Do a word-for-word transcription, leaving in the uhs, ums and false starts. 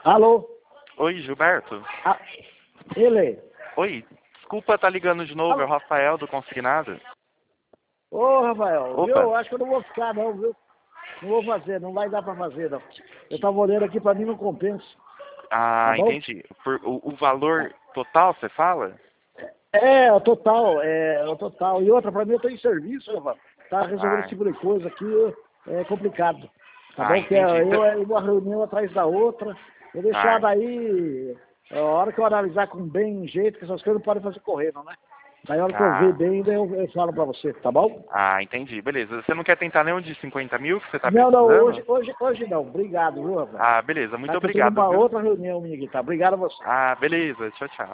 Alô? Oi, Gilberto? Ah, ele? Oi, desculpa tá ligando de novo, é o Rafael do Consignado. Ô, Rafael, viu? Opa. Acho que eu não vou ficar não, viu? Não vou fazer, não vai dar pra fazer, não. Eu tava olhando aqui, pra mim não compensa. Ah, Tá bom? entendi. Por, o, o valor total, você fala? É, o total, é, o total. E outra, pra mim eu tô em serviço, Rafael. Tá resolvendo Ah, esse tipo de coisa aqui, é complicado. Tá ah bom? Que entendi. é, eu, Então- é uma reunião atrás da outra. Eu deixar Ah, daí, a hora que eu analisar com bem jeito, que essas coisas não podem fazer correndo, né? Daí a hora que eu ver ah, bem, daí eu, eu falo pra você, tá bom? ah, entendi. Beleza. Você não quer tentar nenhum de cinquenta mil que você tá Não, não, hoje, precisando? hoje, hoje não. Obrigado, viu, Rafael? Ah, beleza. Muito Tá que eu tenho obrigado, uma viu? outra reunião minha aqui, tá? Obrigado a você. Ah, beleza. Tchau, tchau.